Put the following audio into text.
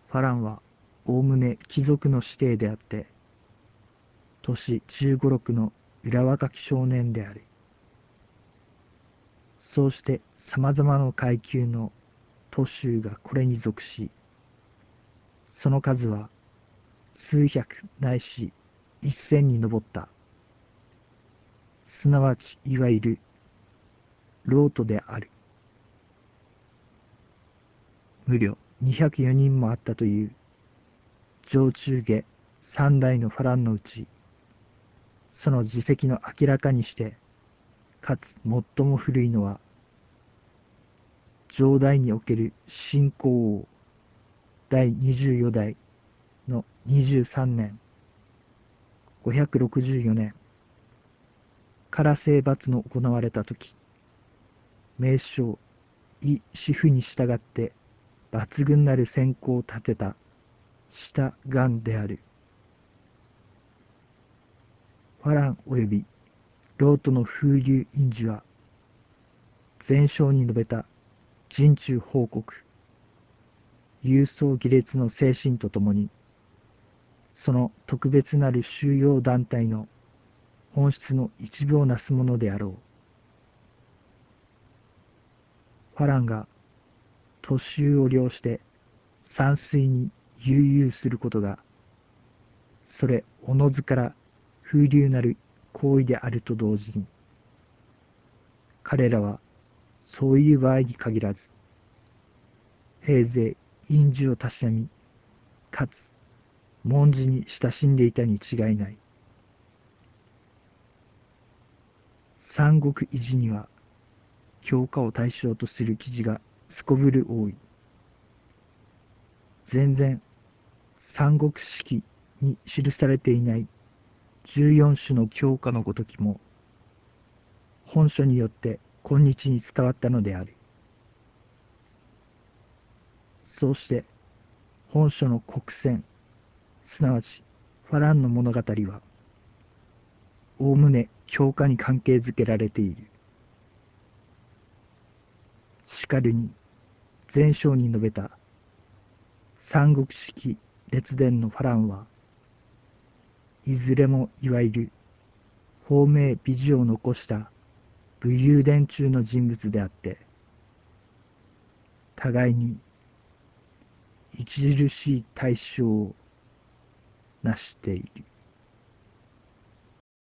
ファランはおおむね貴族の指定であって、年15、6の裏若き少年である。そうして様々な階級の徒衆がこれに属し、その数は数百ないし一千に上った。すなわちいわゆるロートである。無料204人もあったという上中下三代のファランのうち、その自責の明らかにして、かつ最も古いのは、上代における新皇王第24代の23年、564年から征伐の行われたとき、名称、イ・シフに従って抜群なる戦功を立てた下願である。ファラン及びロートの風流因樹は、前章に述べた人中報告、勇壮義烈の精神とともに、その特別なる収容団体の本質の一部をなすものであろう。ファランが突襲を領して山水に悠々することが、それおのずから風流なる行為であると同時に、彼らはそういう場合に限らず、平勢因樹をたしなみ、かつ文字に親しんでいたに違いない。三国維持には強化を対象とする記事がすこぶる多い。全然三国史に記されていない14種の教科のごときも、本書によって今日に伝わったのである。そうして本書の国選、すなわちファランの物語は、おおむね教科に関係づけられている。しかるに前章に述べた三国式列伝のファランは、いずれもいわゆる芳名美事を残した武勇伝中の人物であって、互いに著しい大将を成している。